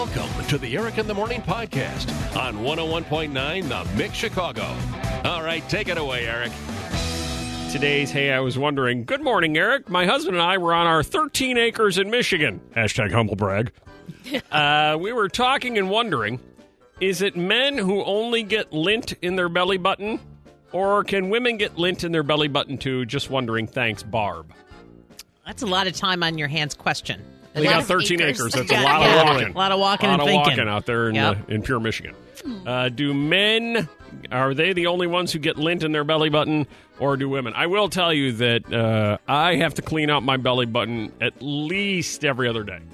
Welcome to the Eric in the Morning podcast on 101.9 The Mix Chicago. All right, take it away, Eric. Today's Hey, I Was Wondering. Good morning, Eric. My husband and I were on our 13 acres in Michigan. Hashtag humble brag. We were talking and wondering, is it men who only get lint in their belly button? Or can women get lint in their belly button too? Just wondering. Thanks, Barb. That's a lot of time on your hands question. We got 13 acres. That's a lot of walking. A lot of walking and thinking. walking Out there in pure Michigan. Do men, are they the only ones who get lint in their belly button, or do women? I will tell you that I have to clean out my belly button at least every other day.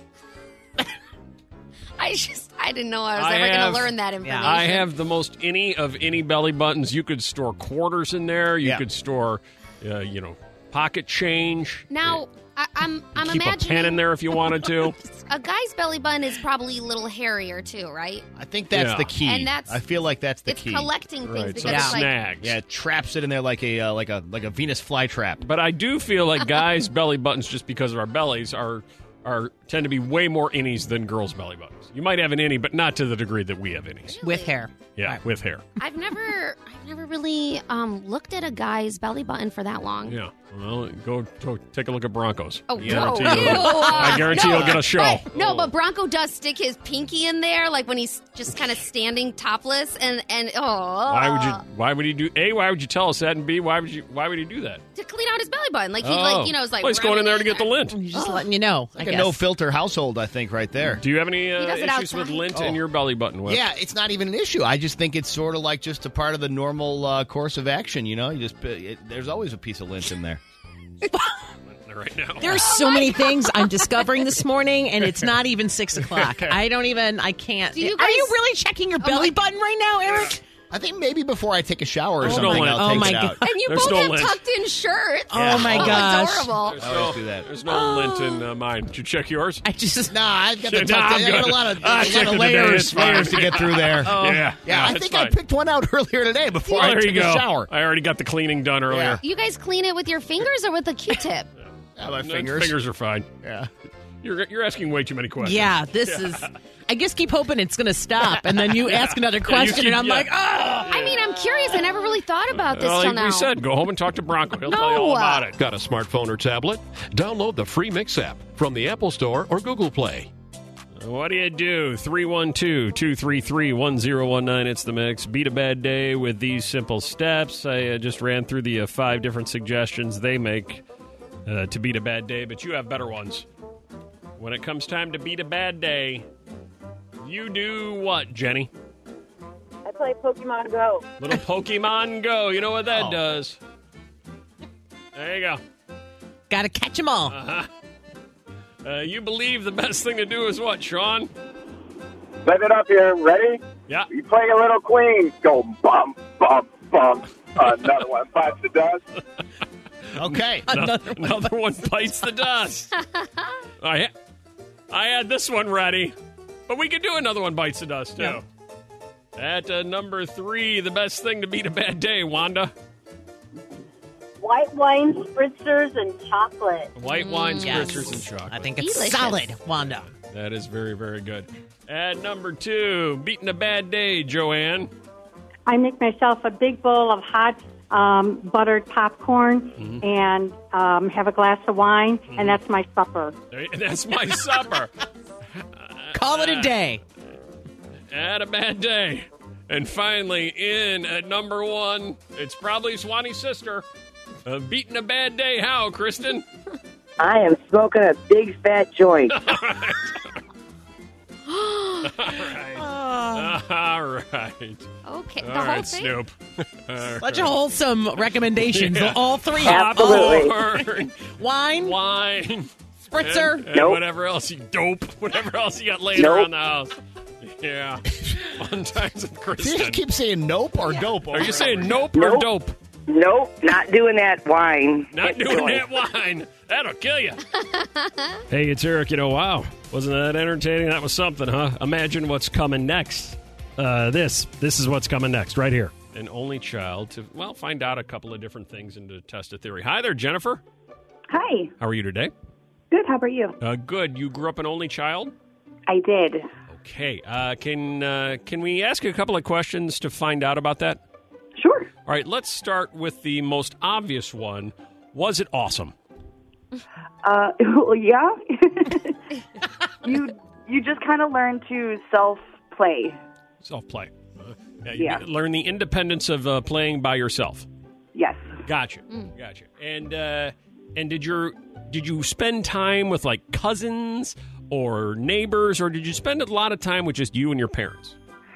I didn't know I was ever going to learn that information. I have the most innie of any belly buttons. You could store quarters in there. You could store, pocket change. Now, I'm keep imagining a pen in there if you wanted to. A guy's belly button is probably a little hairier too, right? I think that's the key. And I feel like that's the key. It's collecting things right, because so it's like snags. Yeah, it traps it in there like a Venus flytrap. But I do feel like guys' belly buttons, just because of our bellies, tend to be way more innies than girls' belly buttons. You might have an innie, but not to the degree that we have innies. Really? With hair. Yeah, right. With hair. I've never really looked at a guy's belly button for that long. Yeah. Well, go take a look at Broncos. Oh, I guarantee you'll get a show. But Bronco does stick his pinky in there, like when he's just kind of standing topless, and Why would he do? A, why would you tell us that? And B, why would he do that? to clean out his belly button, like he was like. Well, he's going in there to get the lint. He's just letting you know. Like a no-filter household, I think, right there. Do you have any does it issues with outside. lint in your belly button? Wes? Yeah, it's not even an issue. I just think it's sort of like just a part of the normal course of action, you know? There's always a piece of lint in there. Right now. There's so many things I'm discovering this morning, and it's not even 6 o'clock. I can't. Do you Are guys- you really checking your belly button right now, Eric? I think maybe before I take a shower or Oh, something, no, I'll oh take my it out. And you There's both no have lint. tucked-in shirts. Oh, my gosh. Adorable. I always do that. There's no lint in mine. Did you check yours? I just. Nah, I've got, Nah, I got a lot of layers to get through there. Yeah, I it's think fine. I picked one out earlier today before I There took you go. a shower. I already got the cleaning done earlier. You guys clean it with your fingers or with a Q-tip? My No, fingers. Fingers are fine. Yeah. You're asking way too many questions. Yeah, this is. I just keep hoping it's going to stop, and then you ask another question, and I'm like, oh. I mean, I'm curious. I never really thought about this till Like now. we said, go home and talk to Bronco. He'll tell you all about it. Got a smartphone or tablet? Download the free Mix app from the Apple Store or Google Play. What do you do? 312-233-1019. It's the Mix. Beat a bad day with these simple steps. I just ran through the 5 different suggestions they make to beat a bad day, but you have better ones. When it comes time to beat a bad day, you do what, Jenny? I play Pokemon Go. Little Pokemon Go. You know what that does. There you go. Got to catch them all. You believe the best thing to do is what, Sean? Let it up here. Ready? Yeah. You play a little Queen. Go bump, bump, bump. Another one bites the dust. Okay. Another one bites the dust. I had this one ready, but we could do another one bites the dust, too. Yeah. At number 3, the best thing to beat a bad day, Wanda. White wine, spritzers, and chocolate. White wine, Yes. spritzers, and chocolate. I think it's Delicious. solid, Wanda. That is very, very good. At number 2, beating a bad day, Joanne. I make myself a big bowl of hot buttered popcorn and have a glass of wine, and that's my supper. That's my supper. Call it a day. At a bad day. And finally, in at number 1, it's probably Swanee's sister. Beating a bad day, how, Kristen? I am smoking a big fat joint. All right. Okay, the All whole right, thing? Snoop. Such a wholesome recommendations. Yeah. All 3. Absolutely. Popcorn, Wine, wine, spritzer. and Nope. whatever else you whatever else you got laying around the house. Yeah. Fun times with Do you Kristen. just keep saying nope or dope? Are you saying nope or Nope. dope? Nope, not doing that wine. Not doing that wine. That'll kill you. Hey, it's Eric. Wow. Wasn't that entertaining? That was something, huh? Imagine what's coming next. This is what's coming next right here. An only child to, find out a couple of different things and to test a theory. Hi there, Jennifer. Hi. How are you today? Good, how about you? Good. You grew up an only child? I did. Okay. Can we ask a couple of questions to find out about that? Sure. All right, let's start with the most obvious one. Was it awesome? Well, yeah. You just kind of learn to self-play. Self-play. You Yeah. learn the independence of playing by yourself. Yes. Gotcha. Gotcha. And did you spend time with like cousins or neighbors, or did you spend a lot of time with just you and your parents?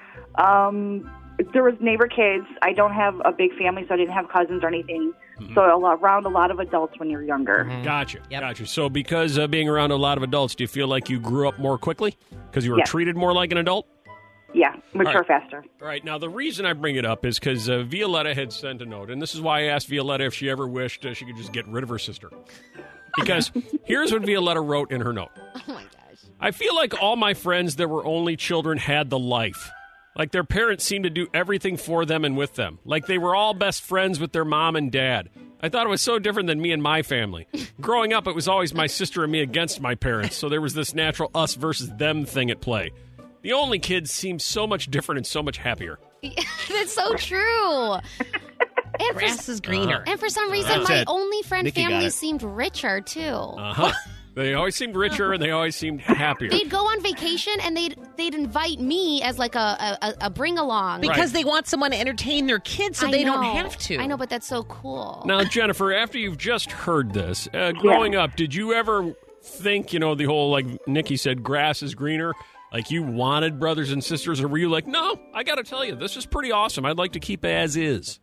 There was neighbor kids. I don't have a big family, so I didn't have cousins or anything. Mm-hmm. So around a lot of adults when you're younger. Gotcha. Yep. Gotcha. So because being around a lot of adults, do you feel like you grew up more quickly because you were Yes. treated more like an adult? Yeah, mature All right. faster. All right. Now, the reason I bring it up is because Violetta had sent a note, and this is why I asked Violetta if she ever wished she could just get rid of her sister. Because here's what Violetta wrote in her note. Oh my gosh. I feel like all my friends that were only children had the life. Like their parents seemed to do everything for them and with them. Like they were all best friends with their mom and dad. I thought it was so different than me and my family. Growing up, it was always my sister and me against my parents, so there was this natural us versus them thing at play. The only kids seemed so much different and so much happier. That's so true. And Grass is greener. and for some reason, That's my it. only friend Nikki got family it. seemed richer, too. Uh-huh. They always seemed richer and they always seemed happier. They'd go on vacation and they'd invite me as like a bring along. Because they want someone to entertain their kids so they don't have to. I know, but that's so cool. Now, Jennifer, after you've just heard this, growing up, did you ever think, the whole, like Nikki said, grass is greener? Like you wanted brothers and sisters, or were you like, no, I got to tell you, this is pretty awesome. I'd like to keep as is.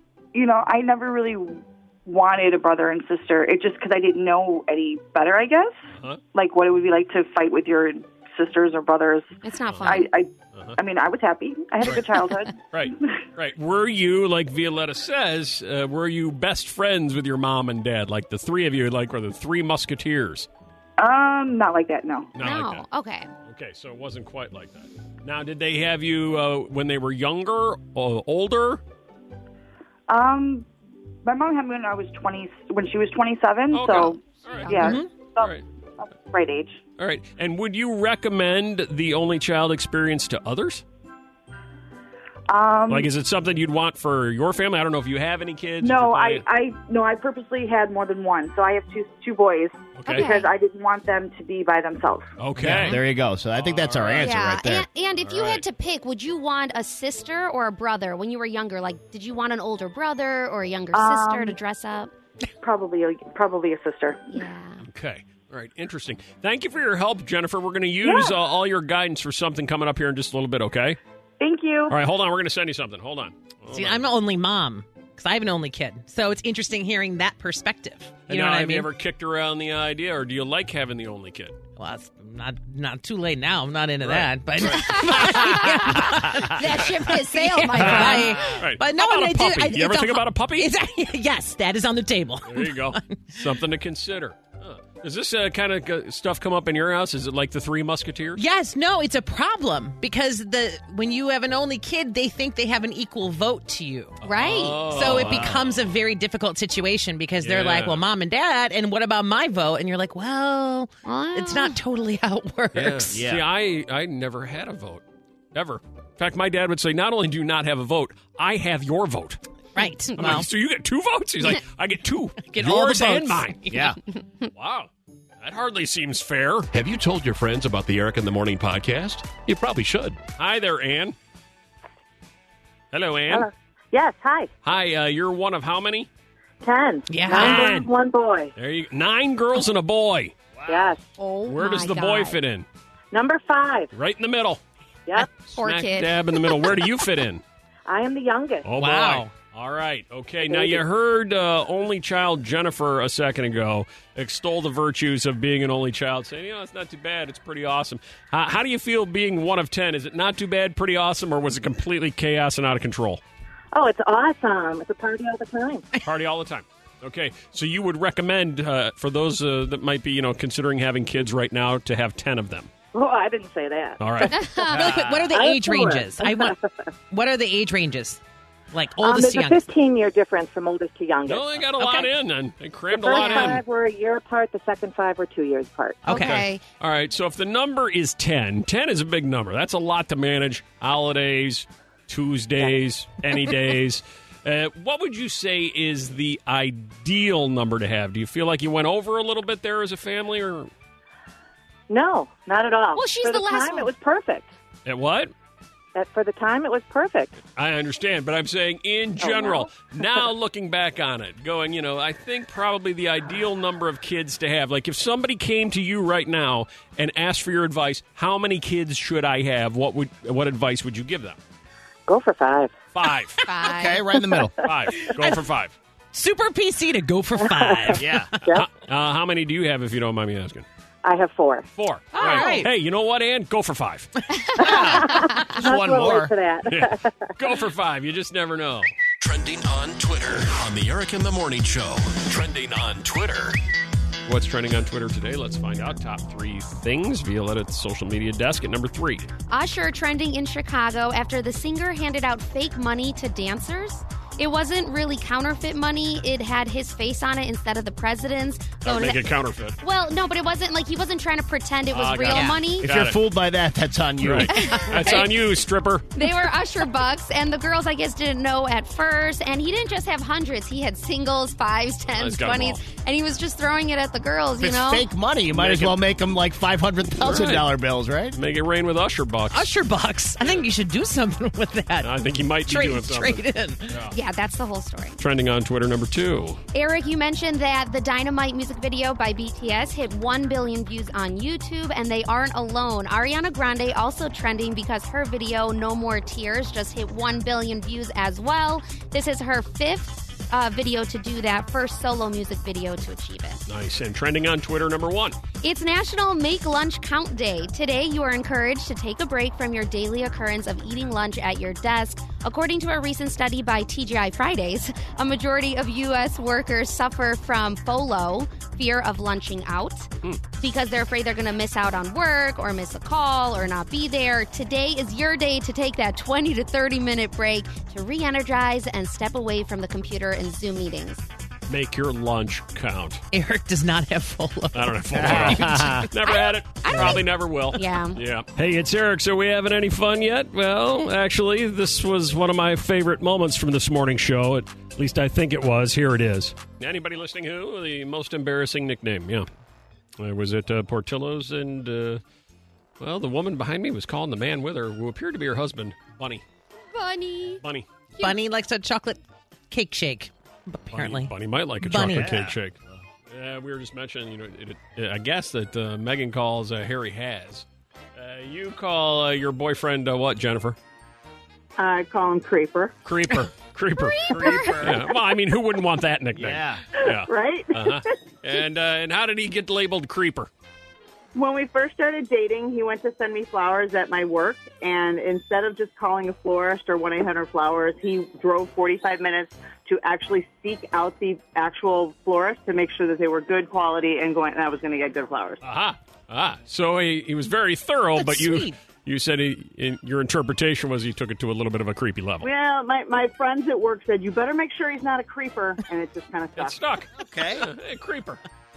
I never really wanted a brother and sister. It just because I didn't know any better, I guess. Huh? Like what it would be like to fight with your sisters or brothers. It's not fun. I mean, I was happy. I had a good childhood. Right. Were you, like Violetta says, were you best friends with your mom and dad? Like the three of you, like were the Three Musketeers? Not like that, no. Not no. like that. Okay. Okay, so it wasn't quite like that. Now, did they have you when they were younger, older? My mom had me when I was 20, when she was 27. Okay. So, All right. yeah, All right. that's the right age. All right. And would you recommend the only child experience to others? Like, is it something you'd want for your family? I don't know if you have any kids. No, if you're I purposely had more than one. So I have two boys Okay. because I didn't want them to be by themselves. Okay. There you go. So I think that's our answer Yeah. right there. And if you All right. had to pick, would you want a sister or a brother when you were younger? Like, did you want an older brother or a younger sister to dress up? Probably a sister. Yeah. Okay. All right. Interesting. Thank you for your help, Jennifer. We're going to use all your guidance for something coming up here in just a little bit, okay? Thank you. All right. Hold on. We're going to send you something. Hold on. See, I'm an only mom because I have an only kid. So it's interesting hearing that perspective. You know now, what I have mean? you ever kicked around the idea, or do you like having the only kid? Well, it's not too late now. I'm not into Right. that. But That ship has sailed, my Right. friend. Right. But no, How about I a did- puppy? You ever it's think about a puppy? Yes, that is on the table. There you go. Something to consider. Huh. Does this kind of stuff come up in your house? Is it like the Three Musketeers? Yes, no, it's a problem because when you have an only kid, they think they have an equal vote to you. Right. So it becomes a very difficult situation because they're like, Yeah. well, mom and dad, and what about my vote? And you're like, well, it's not totally how it works. Yeah. See, I never had a vote. Ever. In fact, my dad would say, not only do you not have a vote, I have your vote. Right. I'm Well, like, so you get two votes? He's like, I get two. Get all the Yours and votes. mine. Yeah. Wow. That hardly seems fair. Have you told your friends about the Eric in the Morning podcast? You probably should. Hi there, Ann. Hello, Ann. Yes, hi. Hi, you're one of how many? 10. Yeah. 9 girls, 1 boy. There you 9 girls and a boy. Yes. Oh, Where does the boy fit in? Number 5. Right in the middle. Yep. Poor Smack kid. dab in the middle. Where do you fit in? I am the youngest. Oh, Wow. boy. All right. Okay. Now, you heard only child Jennifer a second ago extol the virtues of being an only child, saying, it's not too bad. It's pretty awesome. How do you feel being one of 10? Is it not too bad, pretty awesome, or was it completely chaos and out of control? Oh, it's awesome. It's a party all the time. Party all the time. Okay. So you would recommend for those that might be, considering having kids right now to have 10 of them. Oh, I didn't say that. All right. really quick, what are the I'm age for it. ranges? What are the age ranges? Like oldest There's to a youngest. 15-year difference from oldest to youngest. No, they got a lot in, then. They The crammed a first lot in. 5 were a year apart. The second 5 were 2 years apart. Okay. All right, so if the number is 10, 10 is a big number. That's a lot to manage. Holidays, Tuesdays, any days. What would you say is the ideal number to have? Do you feel like you went over a little bit there as a family, or No, not at all. Well, she's For the last time, one. it was perfect. at what? For the time, it was perfect. I understand, but I'm saying in general, now looking back on it, going, I think probably the ideal number of kids to have. Like if somebody came to you right now and asked for your advice, how many kids should I have? What advice would you give them? Go for 5. 5. Okay, right in the middle. 5. Go for 5. Super PC to go for 5. Yeah. How many do you have, if you don't mind me asking? I have 4. 4. All right. Hey, you know what, Ann? Go for 5. Just one We'll more. wait for that. Yeah. Go for 5. You just never know. Trending on Twitter on the Eric in the Morning Show. Trending on Twitter. What's trending on Twitter today? Let's find out. Top 3 things. Violetta's social media desk at number 3. Usher trending in Chicago after the singer handed out fake money to dancers. It wasn't really counterfeit money. It had his face on it instead of the president's. That would make it counterfeit. Well, no, but it wasn't like he wasn't trying to pretend it was got real it. money. If Got you're it. fooled by that, that's on you. Right. That's on you, stripper. They were Usher bucks, and the girls, I guess, didn't know at first. And he didn't just have hundreds. He had singles, 5s, He's 10s, got 'em 20s. all. And he was just throwing it at the girls, If you it's know? fake money, you might Make as it- well make them like $500,000 bills, right? Make it rain with Usher bucks. Usher bucks. I think you should do something with that. I think he might be doing something. Trade in. Yeah, that's the whole story. Trending on Twitter, number 2. Eric, you mentioned that the Dynamite music video by BTS hit 1 billion views on YouTube, and they aren't alone. Ariana Grande also trending because her video, No More Tears, just hit 1 billion views as well. This is her 5th video to do that, first solo music video to achieve it. Nice. And trending on Twitter, number 1. It's National Make Lunch Count Day. Today, you are encouraged to take a break from your daily occurrence of eating lunch at your desk. According to a recent study by TGI Fridays, a majority of U.S. workers suffer from FOLO, fear of lunching out, because they're afraid they're going to miss out on work or miss a call or not be there. Today is your day to take that 20 to 30-minute break to re-energize and step away from the computer and Zoom meetings. Make your lunch count. Eric does not have follow. I don't have full at all. Never had it. Probably never will. Yeah. Yeah. Hey, it's Eric. So we having any fun yet? Well, actually, this was one of my favorite moments from this morning show. At least I think it was. Here it is. Anybody listening who? The most embarrassing nickname. Yeah. I was at Portillo's, and, the woman behind me was calling the man with her, who appeared to be her husband, Bunny. Bunny. Bunny. Bunny likes a chocolate cake shake, apparently. Bunny might like a Bunny. chocolate cake shake. We were just mentioning, I guess that Megan calls Harry Has. You call your boyfriend what, Jennifer? I call him Creeper. Creeper. Creeper. Yeah. Well, I mean, who wouldn't want that nickname? Yeah. Right? Uh-huh. And how did he get labeled Creeper? When we first started dating, he went to send me flowers at my work, and instead of just calling a florist or 1-800-Flowers, he drove 45 minutes to actually seek out the actual florist to make sure that they were good quality and I was going to get good flowers. So he was very thorough, That's but sweet. you said your interpretation was he took it to a little bit of a creepy level. Well, my friends at work said, you better make sure he's not a creeper, and it just kind of It's stuck. stuck. Okay. Hey, Creeper.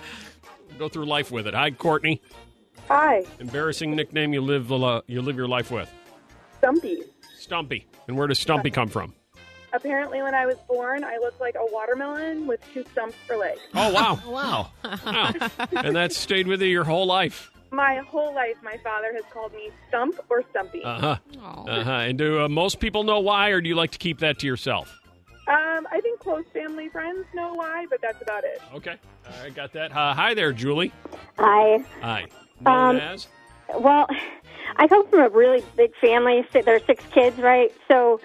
Go through life with it. Hi, Courtney. Hi, Embarrassing nickname you live your life with. Stumpy. Stumpy. And where does Stumpy come from? Apparently, when I was born, I looked like a watermelon with 2 stumps for legs. Oh, wow. Wow. Wow. And that stayed with you your whole life. My whole life, my father has called me Stump or Stumpy. Uh-huh. And do most people know why, or do you like to keep that to yourself? I think close family friends know why, but that's about it. Okay. All right, got that. Hi there, Julie. Hi. Hi. Known as? Well, I come from a really big family. There are 6 kids, right? So,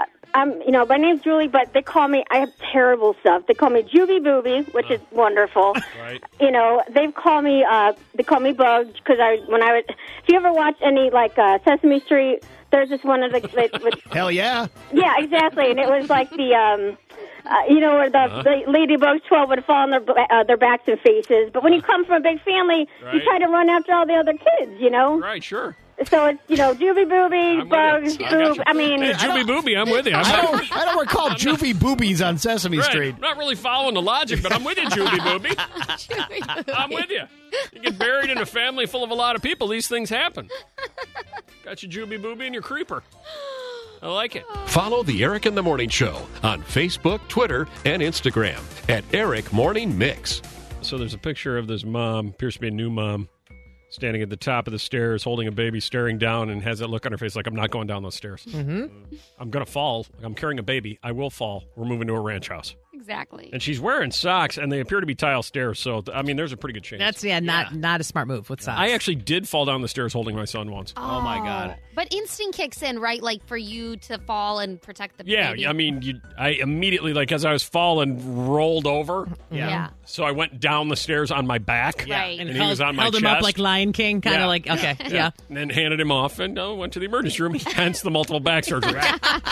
my name's Julie, but they call me, I have terrible stuff. They call me Juvie Booby, which is wonderful. Right. They call me Bugs, because if you ever watch any, Sesame Street, there's this one of the... Hell yeah. Yeah, exactly. And it was like the... where the ladybugs 12 would fall on their backs and faces. But when you come from a big family, you Right. try to run after all the other kids, Right, sure. So it's, Juvie Boobies, bugs, boob. I mean, Hey, Juvie Booby, I'm with you. I don't recall Juvie Boobies on Sesame Street. I'm not really following the logic, but I'm with you, Juvie Booby. I'm with you. You get buried in a family full of a lot of people, these things happen. Got your Juvie Booby and your creeper. I like it. Follow the Eric in the Morning Show on Facebook, Twitter, and Instagram at Eric Morning Mix. So there's a picture of this mom, appears to be a new mom, standing at the top of the stairs, holding a baby, staring down, and has that look on her face like, I'm not going down those stairs. Mm-hmm. I'm going to fall. I'm carrying a baby. I will fall. We're moving to a ranch house. Exactly. And she's wearing socks, and they appear to be tile stairs. So, there's a pretty good chance. That's, not a smart move with socks. I actually did fall down the stairs holding my son once. Oh, my God. But instinct kicks in, right? Like for you to fall and protect the baby. Yeah, I immediately, as I was falling, rolled over. Yeah. So I went down the stairs on my back. Yeah. Right. And he was on my chest. Held him up like Lion King, kind of okay, yeah. And then handed him off and went to the emergency room, hence the multiple back surgery.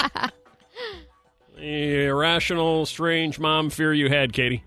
The irrational, strange mom fear you had, Katie.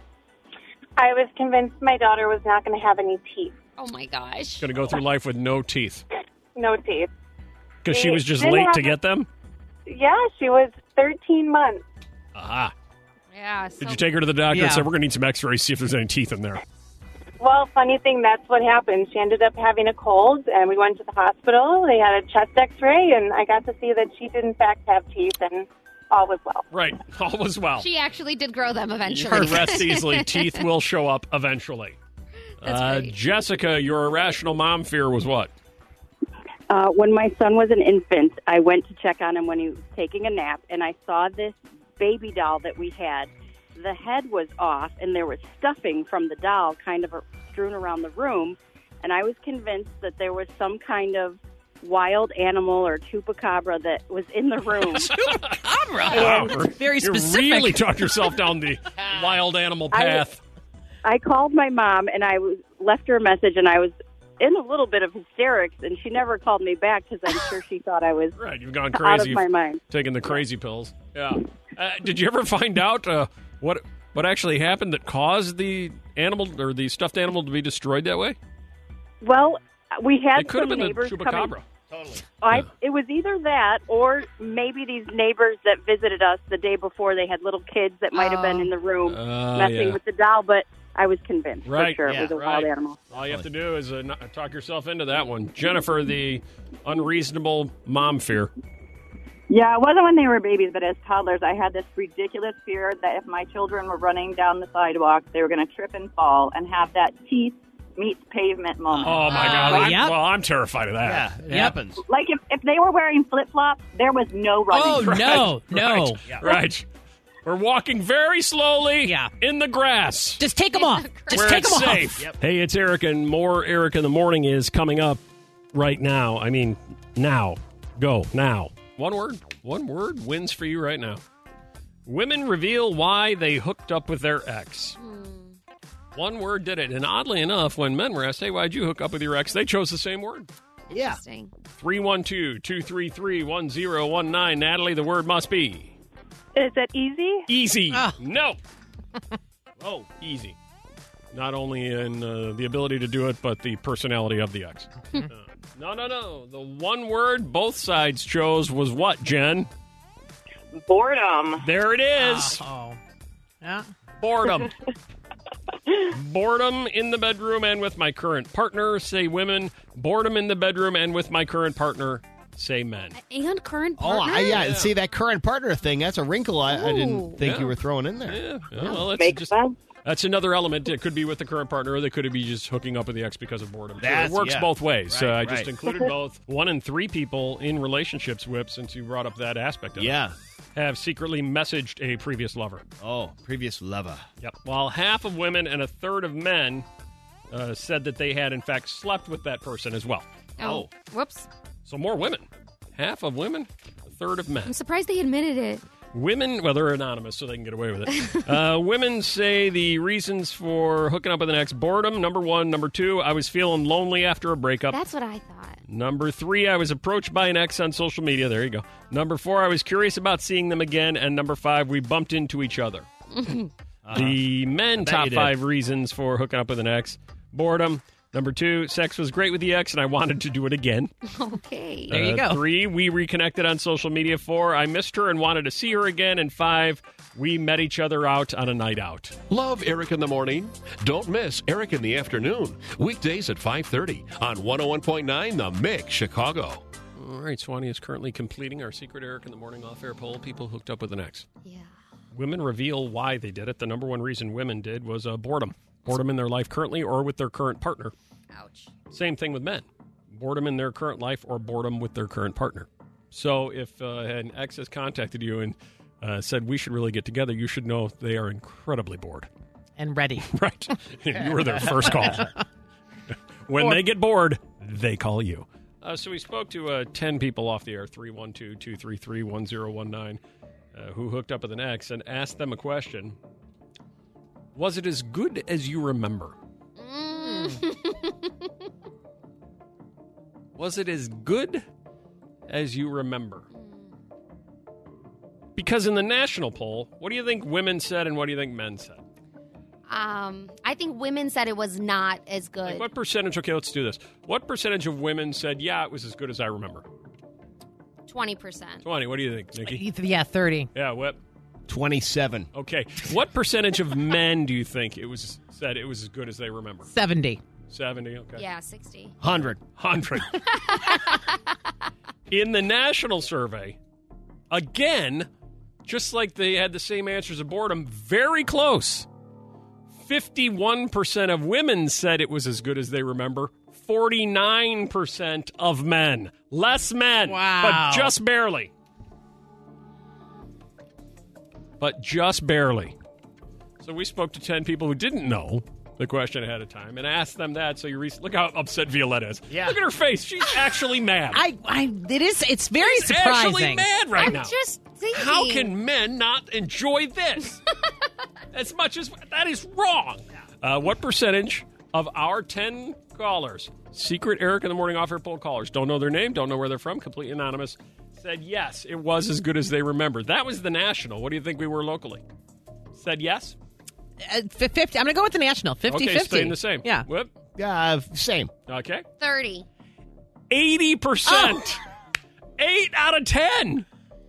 I was convinced my daughter was not going to have any teeth. Oh, my gosh. Going to go through life with no teeth. No teeth. Because she was just late to get them? Yeah, she was 13 months. Aha. Yeah. Did you take her to the doctor and say, we're going to need some x-rays, see if there's any teeth in there? Well, funny thing, that's what happened. She ended up having a cold, and we went to the hospital. They had a chest x-ray, and I got to see that she did, in fact, have teeth, and all was well. Right. All was well. She actually did grow them eventually. Her rest easily. Teeth will show up eventually. Jessica, your irrational mom fear was what? When my son was an infant, I went to check on him when he was taking a nap, and I saw this baby doll that we had. The head was off, and there was stuffing from the doll kind of strewn around the room, and I was convinced that there was some kind of wild animal or chupacabra that was in the room. Chupacabra? Wow. Very specific. You really talked yourself down the wild animal path. I called my mom, and I left her a message, and I was in a little bit of hysterics, and she never called me back because I'm sure she thought I was you've gone crazy. Out of my mind. Taking the crazy pills. Yeah. Did you ever find out what actually happened that caused the animal or the stuffed animal to be destroyed that way? Well, we had it could have been neighbors the chupacabra. Totally. It was either that or maybe these neighbors that visited us the day before. They had little kids that might have been in the room messing with the doll, but I was convinced for sure it was a wild animal. All you have to do is talk yourself into that one. Jennifer, the unreasonable mom fear. Yeah, it wasn't when they were babies, but as toddlers, I had this ridiculous fear that if my children were running down the sidewalk, they were going to trip and fall and have that teeth meets pavement moment. Oh, my God. I'm terrified of that. Yeah, it happens. Like if they were wearing flip-flops, there was no running. Oh, no. Right. We're walking very slowly in the grass. Just take them off. Just take them safe. off. Yep. Hey, it's Eric, and more Eric in the Morning is coming up right now. I mean, now. Go, now. One word wins for you right now. Women reveal why they hooked up with their ex. One word did it. And oddly enough, when men were asked, hey, why'd you hook up with your ex? They chose the same word. Yeah. 312-233-1019. Natalie, the word must be. Is it easy? Easy. No. Oh, easy. Not only in the ability to do it, but the personality of the ex. No. The one word both sides chose was what, Jen? Boredom. There it is. Yeah. Boredom. Boredom in the bedroom and with my current partner, say women. Boredom in the bedroom and with my current partner, say men. And current partner? See, that current partner thing, that's a wrinkle I didn't think you were throwing in there. Yeah. Well, Makes sense. That's another element. It could be with the current partner, or they could be just hooking up with the ex because of boredom. So it works both ways. I just included both. 1 in 3 people in relationships, Whip, since you brought up that aspect of it, have secretly messaged a previous lover. Oh, previous lover. Yep. While half of women and a third of men said that they had, in fact, slept with that person as well. Oh. Whoops. So more women. Half of women, a third of men. I'm surprised they admitted it. Women, well, they're anonymous, so they can get away with it. Women say the reasons for hooking up with an ex: boredom, number 1. Number 2, I was feeling lonely after a breakup. That's what I thought. Number 3, I was approached by an ex on social media. There you go. Number 4, I was curious about seeing them again. And number 5, we bumped into each other. The men top 5 reasons for hooking up with an ex: boredom, Number 2, sex was great with the ex, and I wanted to do it again. Okay. There you go. 3, we reconnected on social media. 4, I missed her and wanted to see her again. And 5, we met each other out on a night out. Love Eric in the morning? Don't miss Eric in the afternoon. Weekdays at 5:30 on 101.9 The Mix, Chicago. All right, Swanee is currently completing our secret Eric in the morning off-air poll. People hooked up with an ex. Yeah. Women reveal why they did it. The number one reason women did was boredom. Boredom in their life currently or with their current partner. Ouch. Same thing with men. Boredom in their current life or boredom with their current partner. So if an ex has contacted you and said, we should really get together, you should know they are incredibly bored. And ready. Right. You were their first call. When they get bored, they call you. So we spoke to 10 people off the air, 312-233-1019, who hooked up with an ex and asked them a question. Was it as good as you remember? Was it as good as you remember? Because in the national poll, what do you think women said and what do you think men said? I think women said it was not as good. Like what percentage? Okay, let's do this. What percentage of women said, yeah, it was as good as I remember? 20%. 20. What do you think, Nikki? Yeah, 30. Yeah, what? 27. Okay. What percentage of men do you think said it was as good as they remember? 70. 70, okay. Yeah, 60. 100. 100. In the national survey, again, just like they had the same answers of boredom, very close. 51% of women said it was as good as they remember. 49% of men. Less men. Wow. But just barely. But just barely. So we spoke to 10 people who didn't know the question ahead of time and asked them that. So look how upset Violetta is. Yeah. Look at her face. She's actually mad. It's very She's surprising. actually mad right now. I'm just thinking. How can men not enjoy this? As much as that is wrong. What percentage of our 10 callers, secret Eric in the Morning off-air poll callers, don't know their name, don't know where they're from, completely anonymous, said yes, it was as good as they remember? That was the national. What do you think we were locally? Said yes? 50. I'm going to go with the national. 50-50. Okay, staying the same. Yeah. Whoop. Same. Okay. 30. 80%. Oh. 8 out of 10.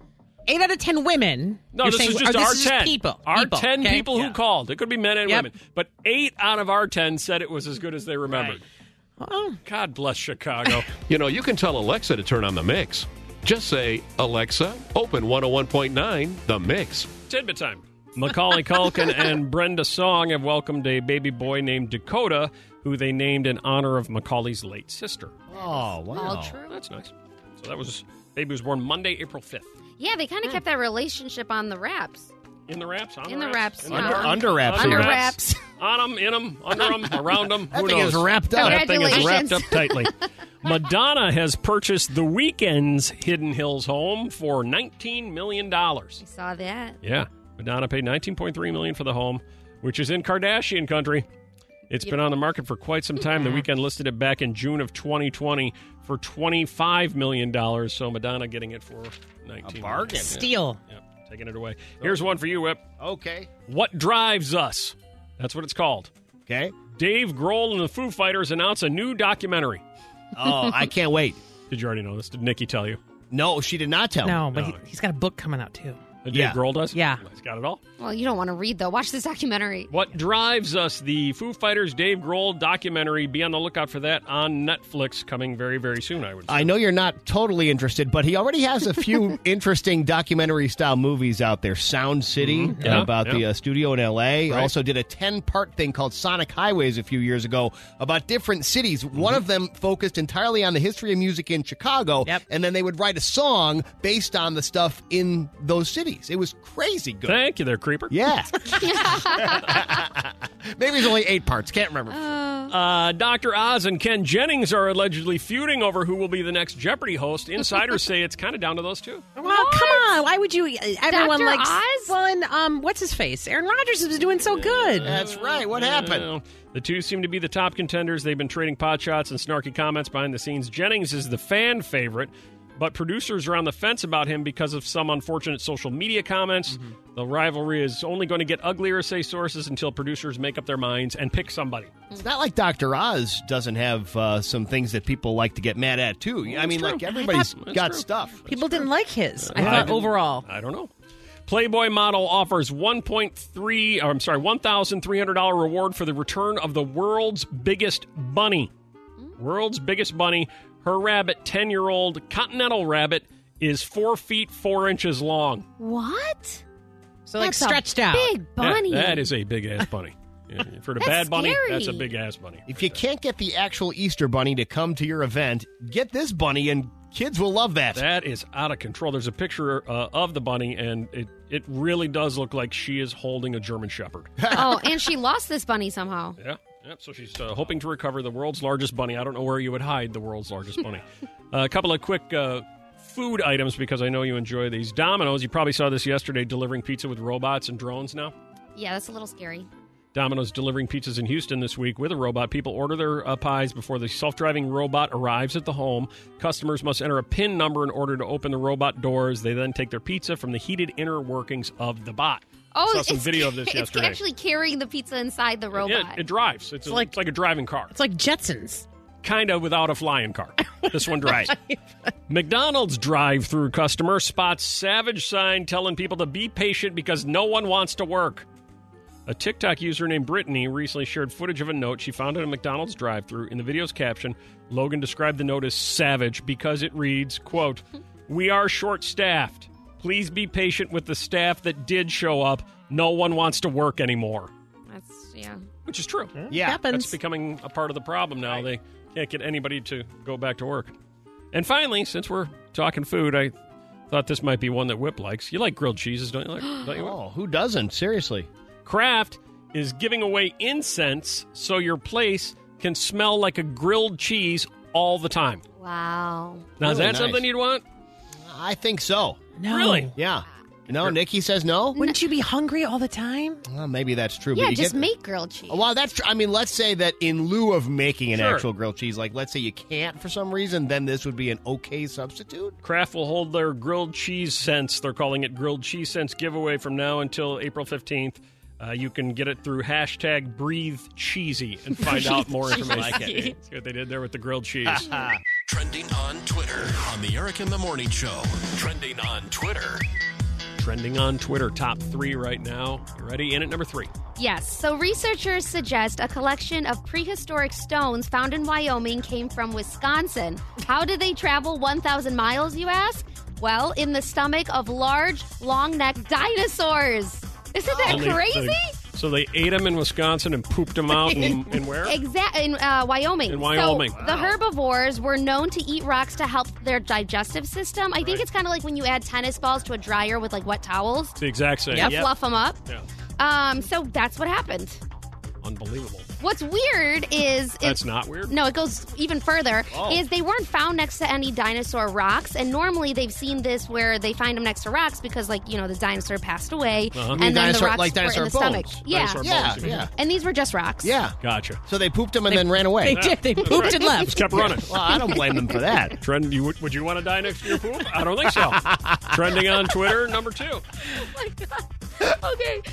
8 out of 10 women. No, You're this saying, is just or our this is 10. People. Our people. 10 okay? people who called. It could be men and Yep. women. But 8 out of our 10 said it was as good as they remembered. Right. Oh. God bless Chicago. You know, you can tell Alexa to turn on the mix. Just say, Alexa, open 101.9 The Mix. Tidbit time. Macaulay Culkin and Brenda Song have welcomed a baby boy named Dakota, who they named in honor of Macaulay's late sister. Oh, wow. All true. That's nice. So that was, baby was born Monday, April 5th. Yeah, they kind of kept that relationship on the wraps. In the wraps? On In the the wraps. In yeah. the Under wraps. Under wraps. On them, in them, under them, around them. That Who thing knows? is wrapped up. That thing is Congratulations. wrapped up tightly. Madonna has purchased The Weeknd's Hidden Hills home for $19 million. I saw that. Yeah. Madonna paid $19.3 million for the home, which is in Kardashian country. It's been on the market for quite some time. The Weeknd listed it back in June of 2020 for $25 million. So Madonna getting it for $19 A bargain. million. Steal. Yeah, taking it away. Here's one for you, Whip. Okay. What Drives Us? That's what it's called. Okay. Dave Grohl and the Foo Fighters announce a new documentary. Oh, I can't wait. Did you already know this? Did Nikki tell you? No, she did not tell me. No, but he's got a book coming out, too. Dave Yeah. Grohl does? Yeah. He's got it all. Well, you don't want to read, though. Watch this documentary. What Drives Us, the Foo Fighters Dave Grohl documentary. Be on the lookout for that on Netflix coming very, very soon, I would say. I know you're not totally interested, but he already has a few interesting documentary-style movies out there. Sound City, Yeah, about yeah. the studio in L.A. Right. Also did a 10-part thing called Sonic Highways a few years ago about different cities. One of them focused entirely on the history of music in Chicago, and then they would write a song based on the stuff in those cities. It was crazy good. Thank you there, Creeper. Yeah. Maybe it's only 8 parts. Can't remember. Dr. Oz and Ken Jennings are allegedly feuding over who will be the next Jeopardy host. Insiders say it's kind of down to those two. Well, come on. Why would you? Everyone Dr. likes. Oz? Well, and what's his face? Aaron Rodgers is doing so good. That's right. What happened? Well, the two seem to be the top contenders. They've been trading pot shots and snarky comments behind the scenes. Jennings is the fan favorite, but producers are on the fence about him because of some unfortunate social media comments. The rivalry is only going to get uglier, say sources, until producers make up their minds and pick somebody. It's not like Dr. Oz doesn't have some things that people like to get mad at, too. I mean, like, everybody's got stuff. People didn't like his, I thought, overall. I don't know. Playboy model offers $1,300 reward for the return of the world's biggest bunny. World's biggest bunny. Her rabbit, 10-year-old Continental rabbit, is 4 feet 4 inches long. What? So, like, stretched out. Big bunny. Yeah, that is a big-ass bunny. For the bad bunny, scary. that's a big-ass bunny. If you can't get the actual Easter bunny to come to your event, get this bunny, and kids will love that. That is out of control. There's a picture of the bunny, and it really does look like she is holding a German Shepherd. Oh, and she lost this bunny somehow. Yeah. So she's hoping to recover the world's largest bunny. I don't know where you would hide the world's largest bunny. A couple of quick food items, because I know you enjoy these. Domino's, you probably saw this yesterday, delivering pizza with robots and drones now. Yeah, that's a little scary. Domino's delivering pizzas in Houston this week with a robot. People order their pies before the self-driving robot arrives at the home. Customers must enter a PIN number in order to open the robot doors. They then take their pizza from the heated inner workings of the bot. Oh, I saw some video of this yesterday. It's actually carrying the pizza inside the robot. Yeah, it drives. It's like a driving car. It's like Jetsons. Kind of without a flying car. This one drives. McDonald's drive-through customer spots savage sign telling people to be patient because no one wants to work. A TikTok user named Brittany recently shared footage of a note she found at a McDonald's drive-thru. In the video's caption, Logan described the note as savage because it reads, quote, "We are short-staffed. Please be patient with the staff that did show up. No one wants to work anymore." Yeah. Which is true. Yeah. That's becoming a part of the problem now. They can't get anybody to go back to work. And finally, since we're talking food, I thought this might be one that Whip likes. You like grilled cheeses, don't you? Don't you? Oh, who doesn't? Seriously. Kraft is giving away incense so your place can smell like a grilled cheese all the time. Wow. Now, is Really that something nice. you'd want? I think so. No. Really? Yeah. No, Nikki says no? Wouldn't you be hungry all the time? Well, maybe that's true. Yeah, but you just get, make grilled cheese. Well, that's true. I mean, let's say that in lieu of making an Sure. actual grilled cheese, like let's say you can't for some reason, then this would be an okay substitute. Kraft will hold their grilled cheese cents. They're calling it Grilled Cheese Cents giveaway from now until April 15th. You can get it through hashtag #BreatheCheesy and find out more information. Like it. See what they did there with the grilled cheese. Trending on Twitter on the Eric in the Morning Show. Trending on Twitter. Trending on Twitter, top 3 right now. You ready? In at number 3. Yes. So researchers suggest a collection of prehistoric stones found in Wyoming came from Wisconsin. How did they travel 1,000 miles, you ask? Well, in the stomach of large, long-necked dinosaurs. Isn't that crazy? So they ate them in Wisconsin and pooped them out in where? In Wyoming. In Wyoming. So the herbivores were known to eat rocks to help their digestive system. I think it's kind of like when you add tennis balls to a dryer with like wet towels. It's the exact same. Yeah, fluff them up. Yeah. So that's what happened. Unbelievable. What's weird is... That's not weird? No, it goes even further. Oh. Is they weren't found next to any dinosaur rocks. And normally they've seen this where they find them next to rocks because, like, you know, the dinosaur passed away. Uh-huh. And then dinosaur, the rocks like were in dinosaur the bones. stomach. Yeah. Dinosaur bones. Yeah. And these were just rocks. Yeah. Gotcha. So they pooped them and then ran away. They did. They That's pooped right. and left. Just kept running. Well, I don't blame them for that. Would you want to die next to your poop? I don't think so. Trending on Twitter, number 2. Oh my God. Okay.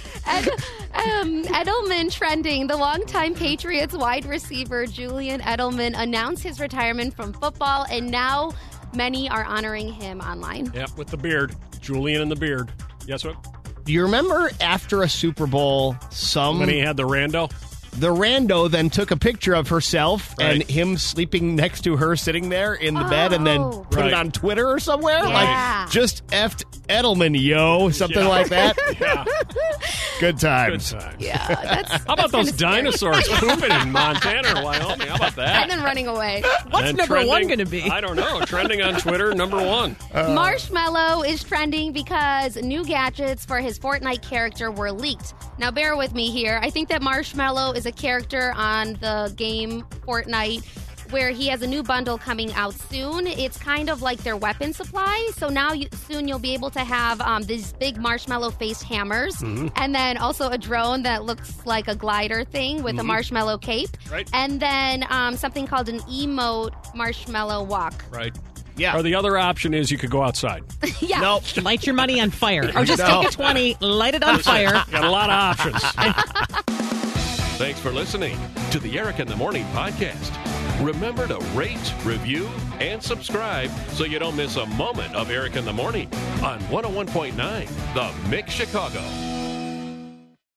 Edelman trending. The longtime Patriots wide receiver Julian Edelman announced his retirement from football, and now many are honoring him online. Yep, with the beard. Julian and the beard. Yes, what? Do you remember after a Super Bowl, When he had the rando? The rando then took a picture of herself Right. and him sleeping next to her sitting there in the bed and then put it on Twitter or somewhere? Yeah. Like, just effed Edelman, yo. Something like that. Yeah. Good times. Good times. Yeah, that's How about those dinosaurs pooping in Montana or Wyoming? How about that? and then running away. What's And number 1 trending- going to be? I don't know. Trending on Twitter, number 1. Marshmallow is trending because new gadgets for his Fortnite character were leaked. Now, bear with me here. I think that Marshmallow is a character on the game Fortnite where he has a new bundle coming out soon. It's kind of like their weapon supply. So now soon you'll be able to have these big marshmallow-faced hammers and then also a drone that looks like a glider thing with a marshmallow cape. Right. And then something called an emote marshmallow walk. Right. Yeah. Or the other option is you could go outside. Yeah. Nope. Light your money on fire. Or just No. take a 20, light it on fire. Got a lot of options. Thanks for listening to the Eric in the Morning podcast. Remember to rate, review, and subscribe so you don't miss a moment of Eric in the Morning on 101.9 The Mix Chicago.